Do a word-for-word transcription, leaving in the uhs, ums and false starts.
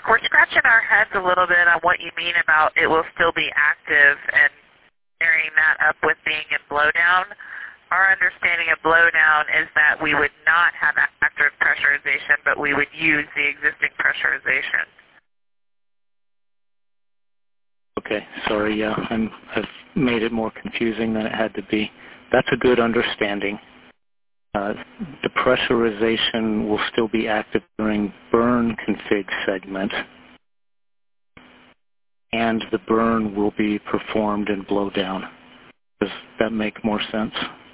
we're scratching our heads a little bit on what you mean about it will still be active and marrying that up with being in blowdown. Our understanding of blowdown is that we would not have active pressurization, but we would use the existing pressurization. Okay, sorry, yeah, I'm, I've made it more confusing than it had to be. That's a good understanding. Uh, the pressurization will still be active during burn config segment, and the burn will be performed in blowdown. Does that make more sense?